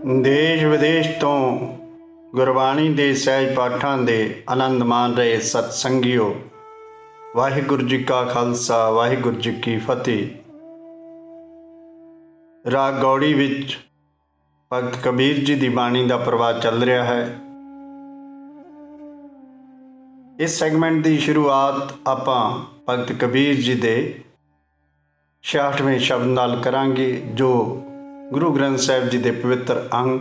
ਦੇਸ਼ ਵਿਦੇਸ਼ ਤੋਂ ਗੁਰਬਾਣੀ ਦੇ ਸਹਿਜ ਪਾਠਾਂ ਦੇ ਆਨੰਦ ਮਾਣ ਰਹੇ ਸਤਸੰਗੀਓ, ਵਾਹਿਗੁਰੂ ਜੀ ਕਾ ਖਾਲਸਾ, ਵਾਹਿਗੁਰੂ ਜੀ ਕੀ ਫਤਿਹ। ਰਾਗ ਗੌੜੀ ਵਿੱਚ ਭਗਤ ਕਬੀਰ ਜੀ ਦੀ ਬਾਣੀ ਦਾ ਪ੍ਰਵਾਹ ਚੱਲ ਰਿਹਾ ਹੈ। ਇਸ ਸੈਗਮੈਂਟ ਦੀ ਸ਼ੁਰੂਆਤ ਆਪਾਂ ਭਗਤ ਕਬੀਰ ਜੀ ਦੇ 66ਵੇਂ ਸ਼ਬਦ ਨਾਲ ਕਰਾਂਗੇ, ਜੋ ਗੁਰੂ ਗ੍ਰੰਥ ਸਾਹਿਬ ਜੀ ਦੇ ਪਵਿੱਤਰ ਅੰਗ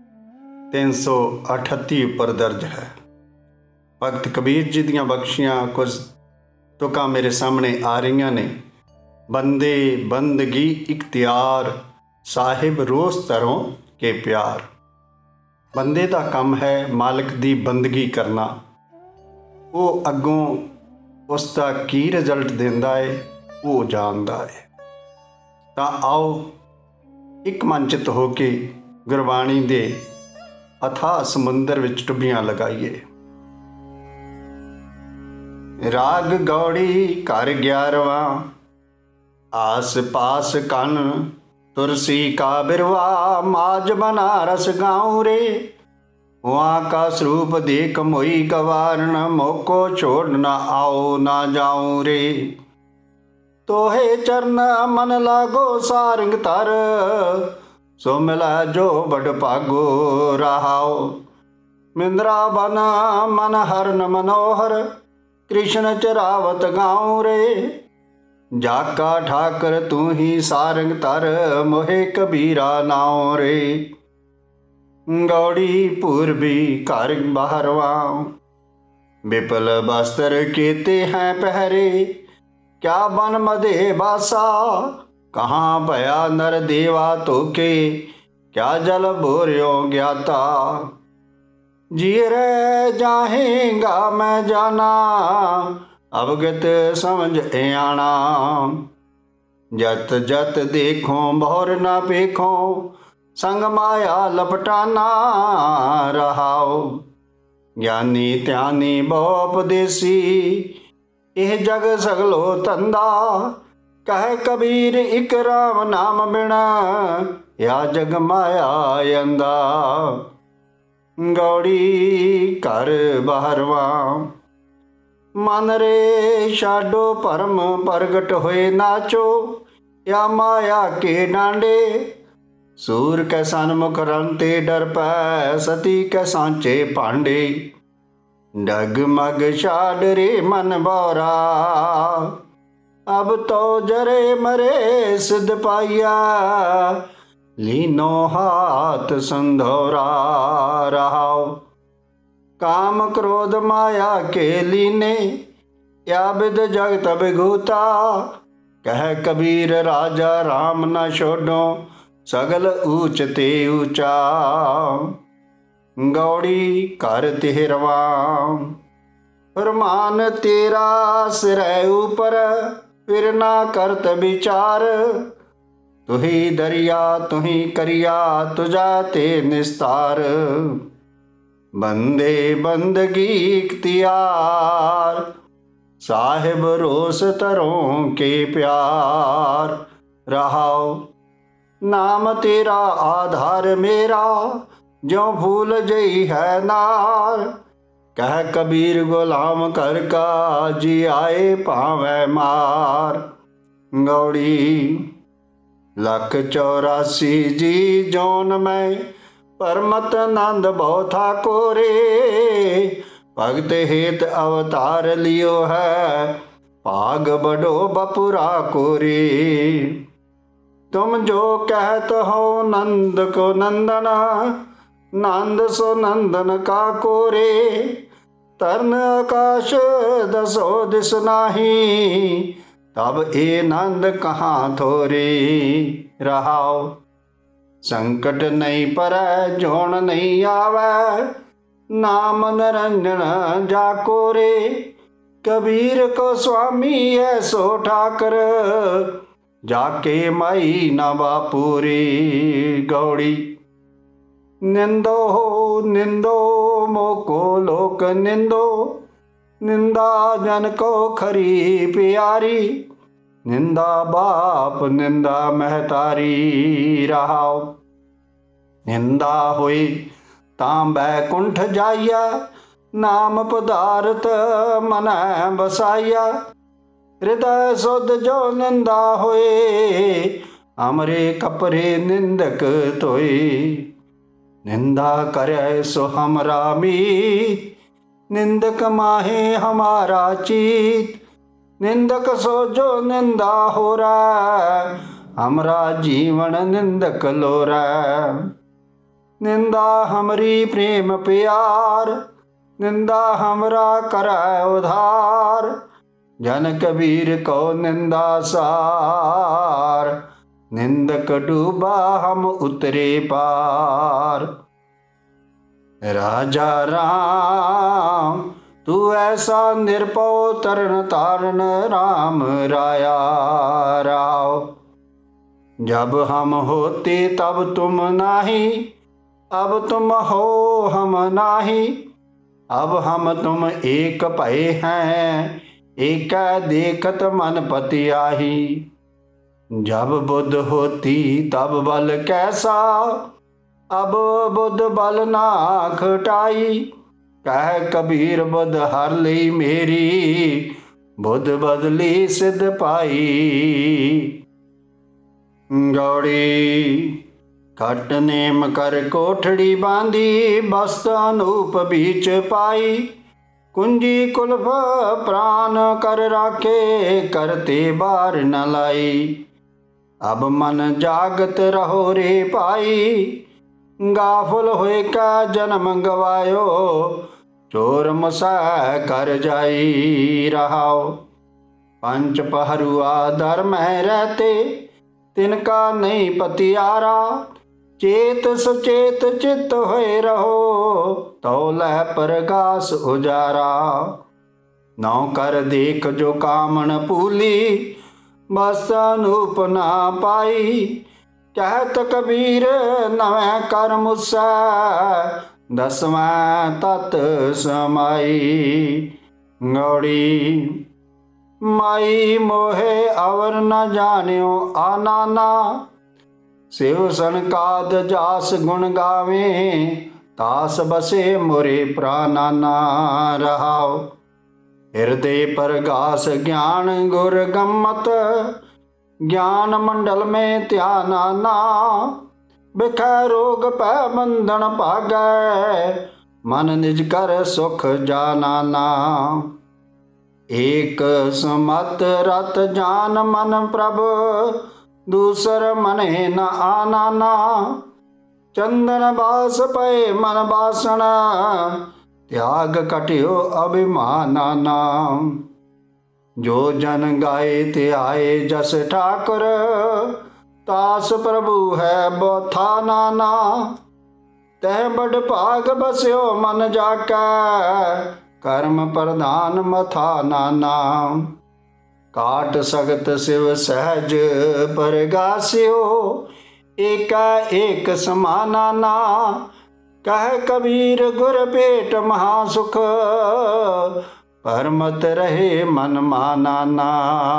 338 ਉੱਪਰ ਦਰਜ ਹੈ। ਭਗਤ ਕਬੀਰ ਜੀ ਦੀਆਂ ਬਖਸ਼ੀਆਂ ਕੁਝ ਤੁਕਾਂ ਮੇਰੇ ਸਾਹਮਣੇ ਆ ਰਹੀਆਂ ਨੇ। ਬੰਦੇ ਬੰਦਗੀ ਇਖਤਿਆਰ, ਸਾਹਿਬ ਰੋਸ ਤਰੋਂ ਕੇ ਪਿਆਰ। ਬੰਦੇ ਦਾ ਕੰਮ ਹੈ ਮਾਲਕ ਦੀ ਬੰਦਗੀ ਕਰਨਾ, ਉਹ ਅੱਗੋਂ ਉਸ ਦਾ ਕੀ ਰਿਜ਼ਲਟ ਦਿੰਦਾ ਹੈ ਉਹ ਜਾਣਦਾ ਹੈ। ਤਾਂ ਆਓ ਇੱਕ ਮਨਚਿਤ ਹੋ ਕੇ ਗੁਰਬਾਣੀ ਦੇ ਅਥਾਹ ਸਮੁੰਦਰ ਵਿੱਚ ਡੁੱਬੀਆਂ ਲਗਾਈਏ। ਰਾਗ ਗੌੜੀ ਘਰ 11ਵਾਂ, ਆਸ ਪਾਸ ਕੰਨ ਤੁਰसी का बिरवा, माज बनारस गाँव रे, वहाँ का स्वरूप देख मोई गवारण, मोको छोड़ न आओ ना जाऊं रे। तोहे चरण मन लागो सारंग तर, सो मिला जो बड़ भागो रहाओ। मिंद्रा बन मन हरन मनोहर, कृष्ण चरावत गाँव रे, जाका ठाकर तू ही सारंग तर, मोहे कबीरा नाओ रे। गौड़ी पूर्वी घर 12वां, विपल बस्तर केते हैं पहरे, क्या बन मदे बासा, कहाँ भया नर देवा तोके, क्या जल बोरियो ज्ञाता। जी रे जाहेगा मैं जाना, अवगत समझ आना, जत जत देखो बहुर न पेखो, संग माया लपटाना रहाओ। ज्ञानी त्यानी बहु उपदेसी, यह जग सगलो तंदा, कह कबीर इक राम नाम बिना, या जग माया अंदा। गौड़ी घर 12वां, मन रे छाडो भरम प्रगट होए नाचो, या माया के डांडे, सूर के सन्मुख रंते डर पै, सती के सांचे पांडे। डगमग छाड़ रे मन बौरा, अब तो जरे मरे सिद्ध पाइया, लीनो हाथ संधोरा रहाओ। काम क्रोध माया के लीने, या विद जगत विघूता, कह कबीर राजा राम न छोड़ो, सगल ऊंच ते ऊंचा। गौड़ी घर 13वां, फरमान तेरा सिर ऊपर, फिर ना करत विचार, तुही दरिया तुही करिया, तुझा ते निस्तार। बंदे बंदगी इख्तियार, साहिब रोस तरों के प्यार रहाओ। नाम तेरा आधार मेरा, जो फूल जई है नार, कह कबीर गुलाम कर का, जी आए पावे मार। गौड़ी 184 जी जोन में, परमत नंद बहु ठाकुरे, भगत हेत अवतार लियो है, भाग बड़ो बपुरा कोरे। तुम जो कहत हो नंद को नंदना, नंद सो नंदन का कोरे, तरन आकाश दसो दिस नाही, तब ए नंद कहाँ थोरे रहाओ। संकट नहीं परै जोन नहीं आवे, नाम निरंजन जाको रे, कबीर को स्वामी ऐसो ठाकर, जाके माई न बापूरी। गौड़ी निंदो निंदो मोको लोक निंदो, निंदा जन को खरी प्यारी, निंदा बाप निंदा महतारी रहाओ। ਨਿੰਦਾ ਹੋਈ ਤਾਂ ਬੈਕੁੰਠ ਜਾਈਆ, ਨਾਮ ਪਦਾਰਥ ਮਨੈ ਬਸਾਈਆ। ਹਿਰਦੈ ਸੁਧ ਜੋ ਨਿੰਦਾ ਹੋਏ, ਅਮਰੇ ਕਪਰੇ ਨਿੰਦਕ ਧੋਏ। ਨਿੰਦਾ ਕਰੈ ਸੋ ਹਮਰਾ ਮੀਤ, ਨਿੰਦਕ ਮਾਹੇ ਹਮਾਰਾ ਚੀਤ। ਨਿੰਦਕ ਸੋ ਜੋ ਨਿੰਦਾ ਹੋਰੈ, ਹਮਰਾ ਜੀਵਨ ਨਿੰਦਕ ਲੋਰੈ। ਨਿੰਦਾ ਹਮਰੀ ਪ੍ਰੇਮ ਪਿਆਰ, ਨਿੰਦਾ ਹਮਰਾ ਕਰੈ ਉਧਾਰ। ਜਨ ਕਬੀਰ ਕੋ ਨਿੰਦਾ ਸਾਰ, ਨਿੰਦਕ ਡੂਬਾ ਹਮ ਉਤਰੇ ਪਾਰ। ਰਾਜਾ ਰਾਮ ਤੂ ਐਸਾ ਨਿਰਭਉ, ਤਰਨ ਤਾਰਨ राम राया राव। जब हम होते तब तुम नाही, अब तुम हो हम नाही। अब हम तुम एक भये हैं, एक देखत मन पति आही। जब बुद्ध होती तब बल कैसा, अब बुद्ध बल ना खटाई। कह कबीर बुद्ध हर ली मेरी, बुद्ध बदली सिद्ध पाई। गौड़ी खट नेम कर कोठड़ी बांधी, बस्त अनूप बीच पाई। कुंजी कुल्फ प्राण कर राखे, करते बार न लाई। अब मन जागत रहो रे पाई, गाफल होए का जन्म गवायो। चोर मुसा कर जाई रहाओ। पंच पहरुआ दर में रहते, तिनका नहीं पतियारा। चेत सचेत चित्त होए रहो, तौलै परगास उजारा। नौ कर देख जो कामन पूली, बस अनूप ना पाई। कहत कबीर नवै कर मुसै, दसवें तत समाई। गौड़ी माई मोहे अवर न जान्यो आनाना। शिव सनकाद जास गुण गावे, तास बसे मोरे प्राणाना। रहाओ हृदय परगास ज्ञान गुर गम्मत, ज्ञान मंडल में ध्याना ना। बिखै रोग पै बंधन भागै, मन निज कर सुख जाना ना। एक समत रत जान मन प्रभ, दूसर मने न आना ना। चंदन बास पै मन बासण, त्याग कटियो अभिमाना ना। जो जन गाए ते आए जस ठाकुर, तास प्रभु है बोथा नाना। तह बड़ भाग बस्यो मन जाकै, कर्म प्रधान मथा नाना। काट सगत शिव सहज परगास्यो, एका एक समाना ना। कह कबीर गुर पेट महासुख, परमत रहे मन माना ना।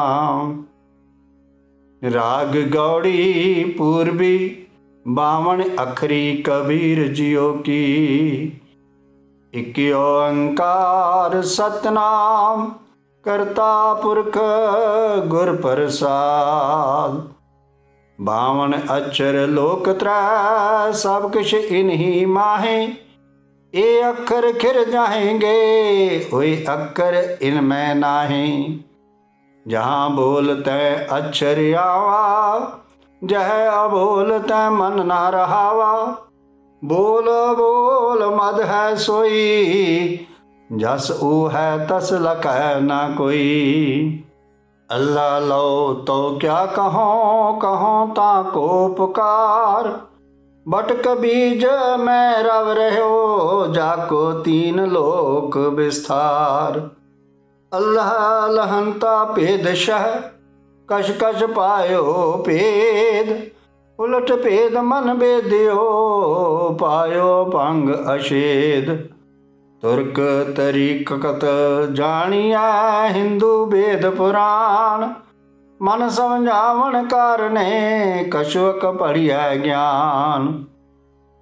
राग गौड़ी पूर्वी 52 अखरी कबीर जियो की। इक ओंकार सतनाम, करता पुरख गुर प्रसाद। 52 अक्षर लोक त्रै, सब किश इन्हीं माहे। ये अखर खिर जाएंगे, कोई अखर इनमें नाही। जहाँ बोलते अक्षर आवा, जह अबोलते मन ना रहावा। बोल बोल मद है सोई, जस ऊ है तस लकै ना कोई। अल्लाह लो तो क्या कहो, कहो ताको पुकार। बटक बीज में रव रहो, जाको 3 लोक विस्तार। अल्लाह लहंता भेद शह, कश कश पायो भेद। उलट भेद मन बेदियो, पायो भंग अशेद। तुर्क तरीकत जानिया, हिंदू वेद पुराण। मन समझावन कारणे, कछुक पढ़िया ज्ञान।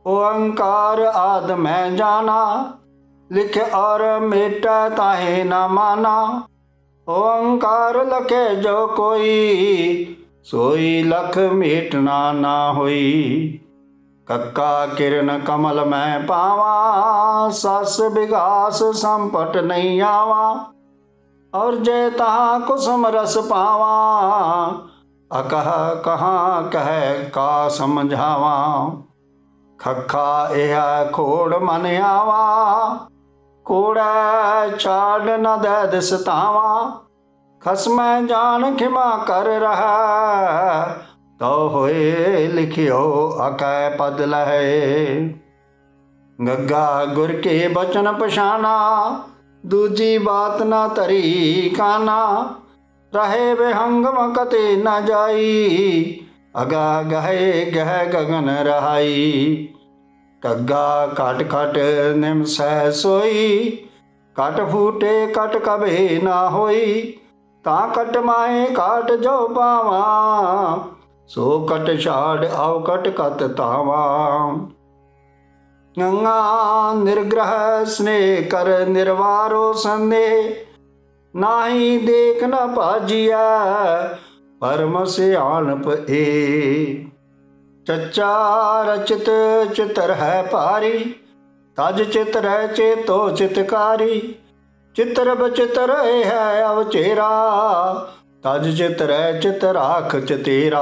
ओंकार आद मैं जाना, लिख और मेटा ताहे न माना। ओंकार लखे जो कोई, सोई लख मेटना ना होई। कक्का किरण कमल मैं पावा, सस विगास संपट नहीं आवा। और जय तहाँ कुसुम रस पावा, अकह कहाँ कह का समझावा। खखा यह खोड़ मन आवा, कोड़ा छाड़ न दे दिसतावा। खसम जान खिमा कर रहा, तो होए लिखियो अकै पद लहे। गग्गा गुर के बचन पछाना, दूजी बात न तरी काना। रहे बेहंगम कते न जाई, अगा गहे गह गगन रहाई। कग्गा कट कट निम सह सोई, कट फूटे कट कबे ना होई। ता कट माए काट जो पावा, सो कट छाड़ आव कट कत तावा। गंगा निर्ग्रह स्नेह कर निर्वारो संदेह, नाही देख न पाजिया परम सियाणप ए। चच्चा रचित चित्र है पारी, तज चित्र है चेतो चितकारी। चित्र बचित्र है अवचेरा, तज चित्र है चितराख चितेरा।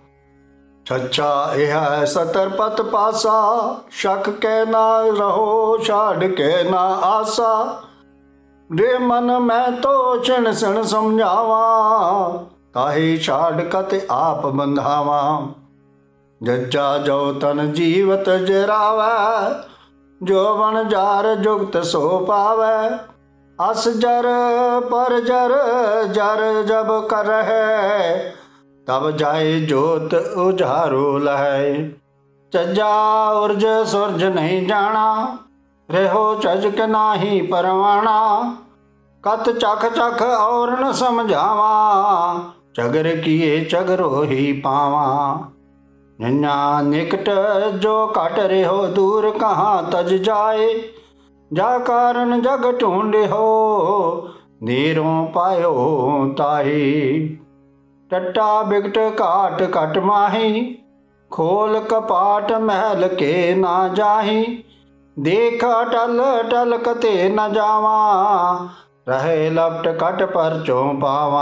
छच्छा यह सतरपत पासा, शक के ना रहो छाड़ के ना आसा। रे मन मैं तो क्षण क्षण समझावा, ताही छाड़ कत आप बंधावा। जज्जा जो तन जीवत जरावै, जो बन जार जुगत सो पावै। अस जर पर जर जर जब कर है, तब जाए जोत उजारो लहै। चज्जा उर्ज सुरज नहीं जाना, रहो चजक नाही परवाना। कत चख चख और न समझावा, चगर किए चगरो ही पावा। नन्या निकट जो काट रहो दूर कहाँ तज जाए। जा कारण जग ढूंढे हो, नीरों पायो ताही। टट्टा बिकट काट कट माही, खोल कपाट महल के ना जाही। देख टल टल कते न जावा, रहे लपट कट पर चों पावा।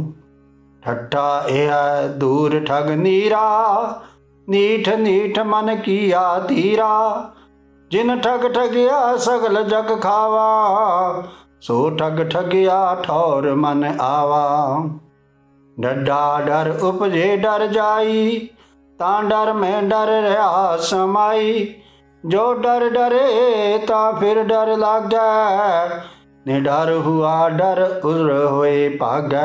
ठट्ठा यह दूर ठग नीरा, नीठ नीठ मन किया धीरा। जिन ठग ठगिया सगल जग खावा, सो ठग ठगिया ठौर मन आवा। डड्डा डर उपजे डर जाई, ता डर में डर रहा समाई। जो डर डरे ता फिर डर लागे, निडर हुआ डर उर होए भागै।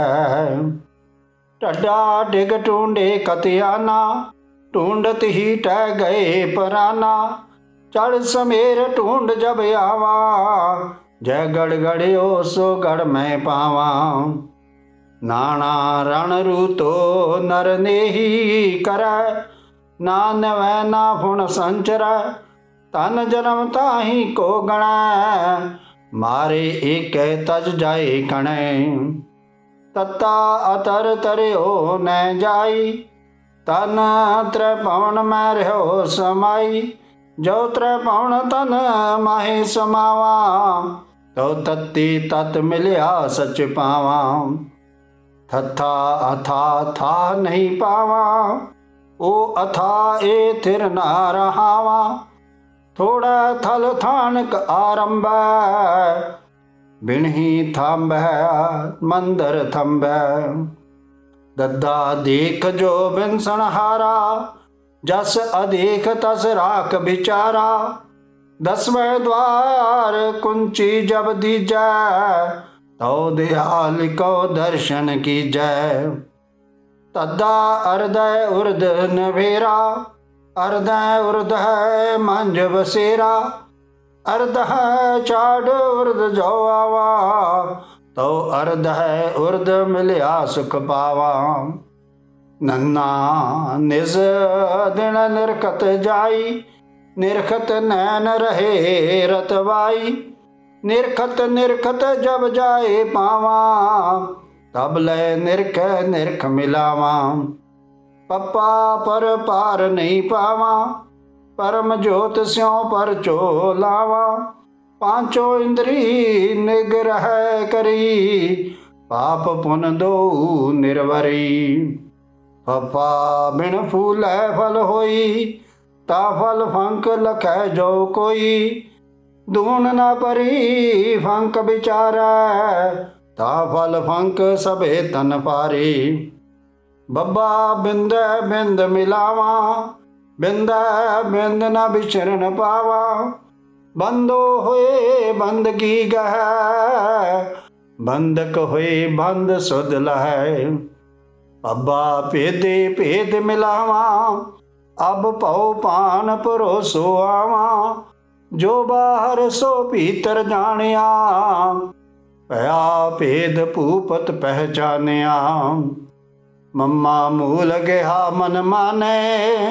टड्डा डिग टूंडे कतियाना, ढूंढत ही टह गए पराना। चढ़ समेर ढूंढ जब आवा, जय गढ़ गढ़ियो सो गढ़ में पावा। नाना रण रूतो नर नेही करै, ना नवै ना फुण संचरै। तन जन्म ताही को गणै, मारे एक तज जाए कणै। तत्ता अतर तरियो न जाई, तन त्रै पवन में रहो समाई। जो त्रै पवन तन माहे समावा, तो तत्ती तत् मिलिया सच पावा। थथा अथा था नहीं पावा, ओ अथा ए थिर ना रहावा। थोड़ा थल थानक आरंभ, बिनही थांब मंदर थंब। दद्दा देख जो बिनसन हारा, जस अदेख तस राख बिचारा। दसवें द्वार कुंची जब दीजै, तो दयाल को दर्शन कीजै। तद्दा अर्दय उर्द नभेरा, अर्दय उर्द है मंज बसेरा। अर्द है चाड़ उर्द जो आवा, तो अर्द है उर्द मिलिया सुख पावा। नन्ना निज दिन निरकत जाई, निरखत नैन रहे रतवाई। निरखत निरखत जब जाए पावा, तब लय निरख निरख मिलावा। पप्पा पर पार नहीं पावा, परम ज्योत स्यों पर चो लावा। पांचों इंद्री निग्रह करी, पाप पुन दो निर्वरी। पप्पा बिन फूल फल होई, ता फल फंक लखै जो कोई। दून न परी फंक विचारै, ता फल फंक सबे तन पारे। बब्बा बिंद बिंद मिलावा, बिंद बिंद न बिछरन पावा। बंदो होए बंदगी गह, बंदक होए बंद सुध लहै। अब्बा भेदे भेद मिलावा, अब पौ पान परोसो आवा। जो बाहर सो भीतर जानिया, भया भेद भूपत पहचानिया। मम्मा मूल गेहा मन माने,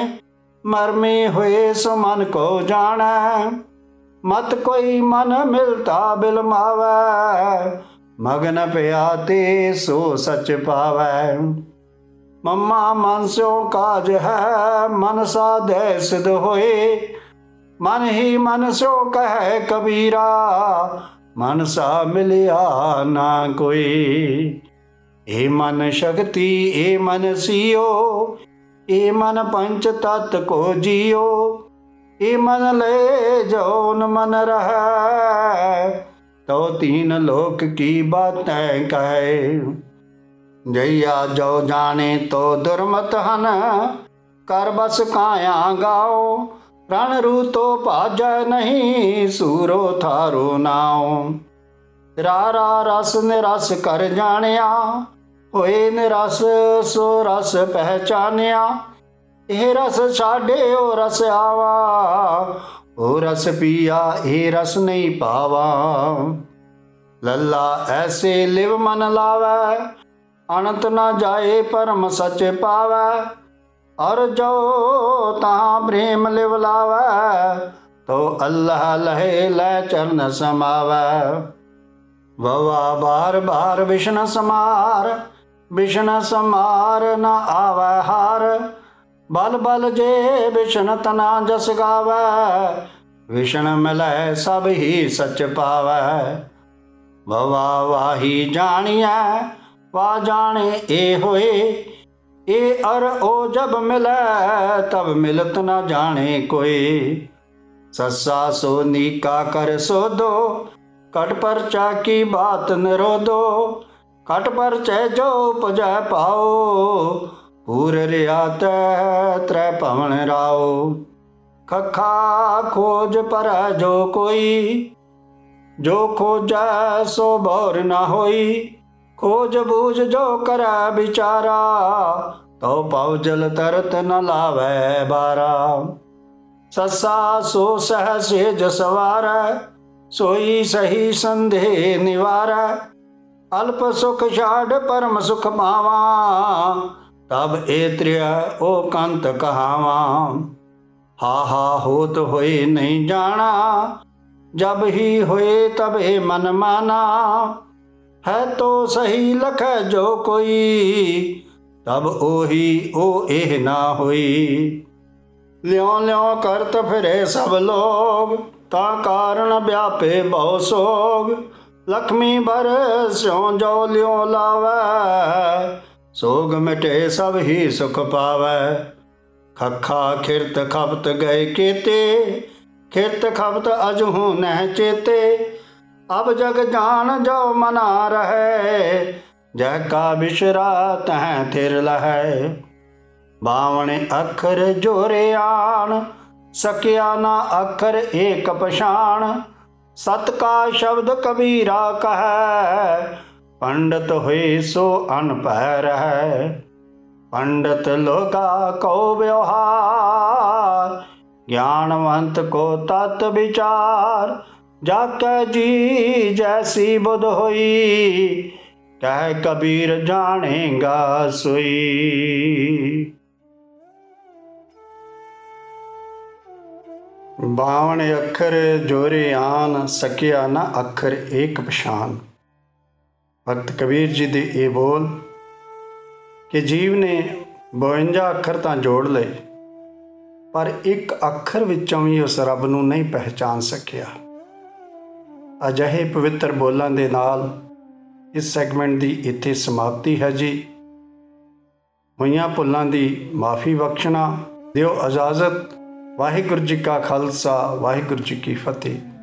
मरमी हुए सो मन को जानै। मत कोई मन मिलता बिलमावै, मगन पिया ते सो सच पावै। मम्मा मन स्यो काज है, मन साधे सिद्ध होए। मन ही मन स्यो कहे कबीरा, मन सा मिलिया ना कोई। ए मन शक्ति ए मन सियो, ए मन पंच तत्व को जियो। ए मन ले जौन मन रहे, तो तीन लोक की बातें कहे। जैया जो जाने तो दुर्मत हन, कर बस काया गाओ। रण रू तो भाजै नहीं, सूरो थारो नाओ। रारा रस निरस कर जानिया, होए निरस सो रस पहचानिया। ਇਹ रस छाड़े ओ रस आवा, ओ रस पिया ए रस नहीं पावा। लल्ला ऐसे लिव मन लावै, अनंत न जाए परम सच पावै। और जो तहाँ प्रेम लिव लावै, तो अल्लाह लहे लै चरण समावै। ववा बार बार विष्ण समार, विष्ण समार न आवै हार। बल बल जे विष्ण तना जस गावै, विष्ण मिलै सब ही सच पावै। ववा वाही जानिया, वा जाने ए होए। ए अर ओ जब मिलै, तब मिलत न जाने कोई। सस्सा सो नीका कर सोधो, कट परचा की बात निरोधो। कट परचै जो उपजै पाओ, पूर रियात त्रै भवन राओ। खखा खोज पर जो कोई, जो खोजै सो भौर न होई। खोज बूझ जो करै विचारा, तो पव जल तरत न लावै बारा। ससा सो सह सेज सवारै, सोई सही संदेह निवारै। अल्प सुख छाड़ परम सुख पावा, तब एत्रिय ओ कंत कहावा। हा हा होत होए नहीं जाना, जब ही होए तब हे मन माना। है तो सही लख जो कोई, तब ओही ओ एह ना होई। ल्यों ल्यों करत फिरे सब लोग, ता कारण व्यापे बहु सोग। लक्ष्मी भर स्यों जो ल्यों लावै, सोग मिटे सब ही सुख पावै। खखा खिरत खपत गए केते, खिरत खपत अजहू नह चेते। अब जग जान जो मना रहे, जह का बिशरा तह थिर लहै। बावण अखर जोरे आन, सकिया ना अखर एक पछाण। सत का शब्द कबीरा कहै, पंडित हुए सो अनपढ़ है। पंडित लोका को व्यवहार, ज्ञानवंत को तत् विचार। जाके जी जैसी बुध हुई, कह कबीर जानेगा सोई। ਬਾਵਨ ਅੱਖਰ ਜੋਰੇ ਆਨ, ਸਕਿਆ ਨਾ ਅੱਖਰ ਏਕ ਪਛਾਨ। ਭਗਤ ਕਬੀਰ ਜੀ ਦੇ ਇਹ ਬੋਲ ਕਿ ਜੀਵ ਨੇ 52 ਅੱਖਰ ਤਾਂ ਜੋੜ ਲਏ, ਪਰ ਇੱਕ ਅੱਖਰ ਵਿੱਚੋਂ ਵੀ ਉਸ ਰੱਬ ਨੂੰ ਨਹੀਂ ਪਹਿਚਾਨ ਸਕਿਆ। ਅਜਿਹੇ ਪਵਿੱਤਰ ਬੋਲਾਂ ਦੇ ਨਾਲ ਇਸ ਸੈਗਮੈਂਟ ਦੀ ਇੱਥੇ ਸਮਾਪਤੀ ਹੈ ਜੀ। ਹੋਈਆਂ ਭੁੱਲਾਂ ਦੀ ਮਾਫੀ ਬਖਸ਼ਣਾ। ਦਿਓ ਇਜਾਜ਼ਤ। ਵਾਹਿਗੁਰੂ ਜੀ ਕਾ ਖਾਲਸਾ, ਵਾਹਿਗੁਰੂ ਜੀ ਕੀ ਫਤਿਹ।